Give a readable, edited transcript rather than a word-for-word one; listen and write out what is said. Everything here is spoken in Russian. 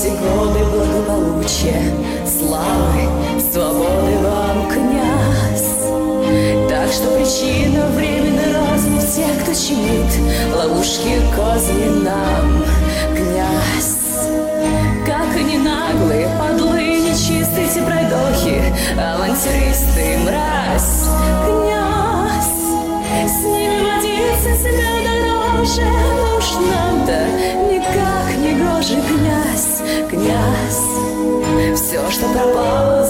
эти годы благополучия, славы, свободы вам, князь. Так что причина временной розни в тех, кто чинит ловушки козни нам, князь. Как они наглые, подлые, нечистые те пройдохи, авантюристы, мразь, князь. С ними водиться себя дороже, уж нам-то никак не гоже, князь, князь. Все, что пропало,